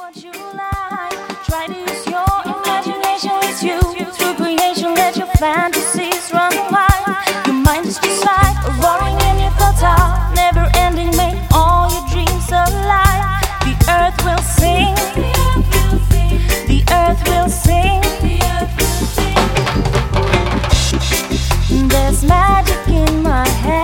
what you like. Try to use your imagination with you. Through creation, let your fantasies run wild. Your mind is just like a roaring and your thoughts are never ending. Make all your dreams alive. The earth will sing. The earth will sing. There's magic in my head.